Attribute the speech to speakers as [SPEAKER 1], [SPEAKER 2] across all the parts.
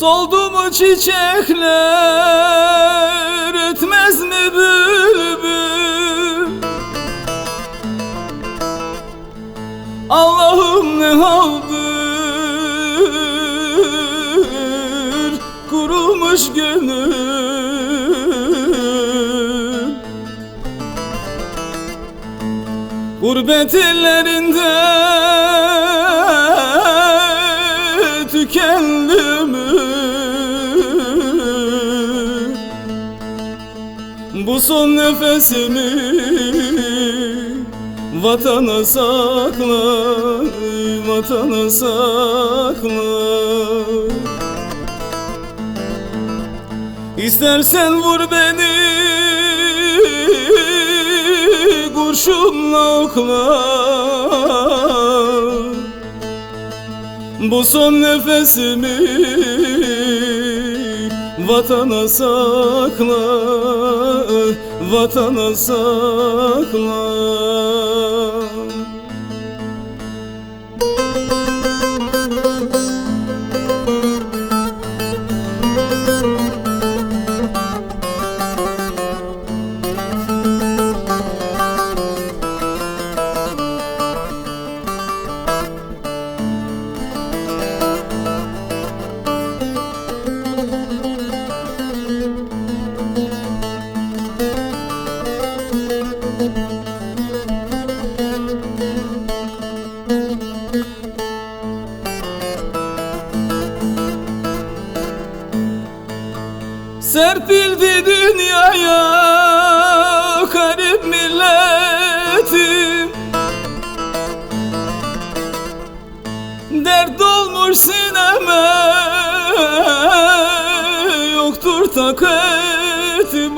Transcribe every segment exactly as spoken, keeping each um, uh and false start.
[SPEAKER 1] Soldu mu çiçekler, ötmez mi bülbül? Allah'ım ne haldır, kurumuş gönül. Gurbet ellerinde tükendi mi? Bu son nefesimi vatana sakla, vatana sakla. İstersen vur beni kurşunla okla. Bu son nefesimi vatana sakla, vatana sakla. Serpildi dünyaya garip milletim, dert dolmuş sineme, yoktur takatim.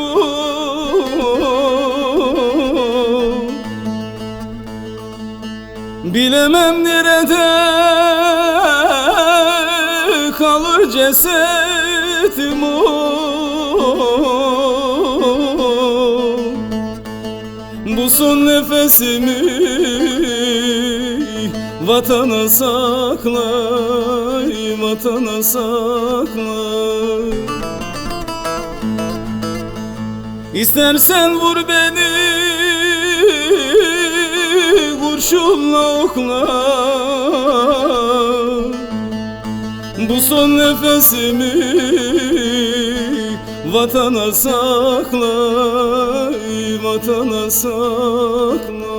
[SPEAKER 1] Bilemem nerede kalır cesetim. Bu son nefesimi vatana sakla, vatana sakla. İstersen vur beni kurşunla okla. Bu son nefesimi vatana sakla, vatana sakla.